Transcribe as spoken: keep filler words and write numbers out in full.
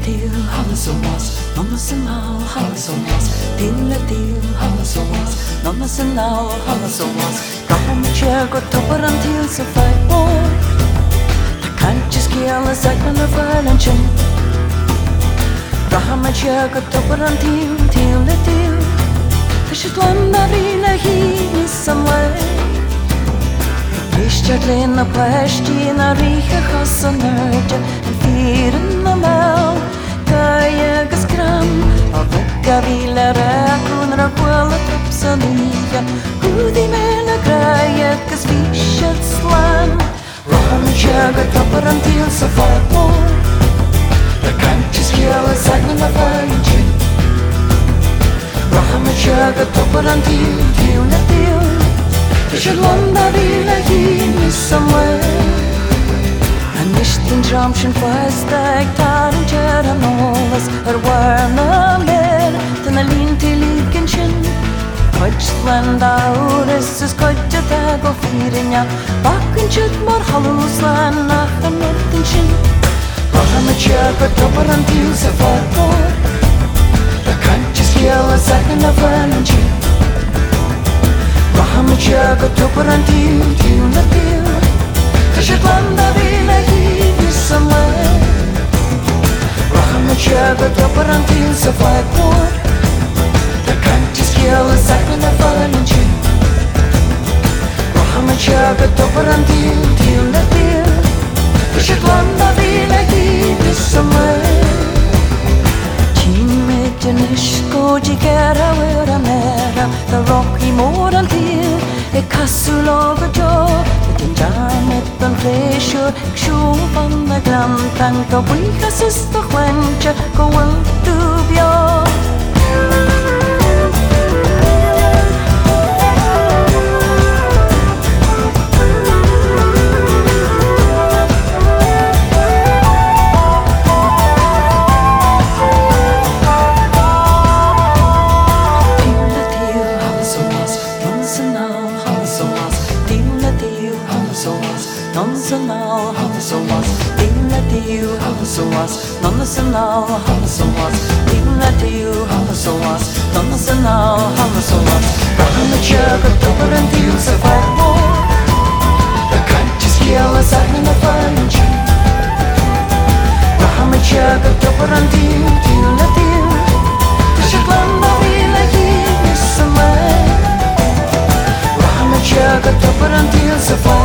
till halsås, nonnasenal halsås, till till halsås, nonnasenal halsås. Kom jag och toppar han till så fight boy. Ta kanske skilla segna valentin. Kom jag och toppar han till till till. Kanske landa vila hin som way. Ishtaglena pashtina riha khasanarja firna mal kaya gaskram avka vila rakunra kwala tapsania hudi mena kaya kasvishat slan raham jaga taparan til safapo the kanchis kiala sagna valentin raham jaga taparan til til til Shalanda vila hin somewhere and nistin jamshin fastag tarin jaranos her warna mer den alin till ikenshin Kochland aures is kocha tag of firinja bakken chut mor haluslan nach den shin Raham chaka toparan til safato the kanchis yella second of valentin Raham jaga toparan til til na til Kashitlanda vila hin somewhere Raham jaga toparan til sa flagpor The kantis kiala sakna valentin Raham jaga toparan til til na til Kashitlanda vila hin somewhere Time janishko jikara vera mera The rocky moran til E kassulog og jo Den jamet den flesjur Ksjuvan na grantan Ka brika sista chwencha Ko wel du bjo Nonnasenal halsås, inna till halsås, nonnasenal halsås, inna till halsås, nonnasenal halsås. Raham jaga toparan til sa flagpor The kanchis kiala sagna valentin Raham jaga toparan til til na til Kashitlanda vila hin somewhere Raham jaga toparan til sa flagpor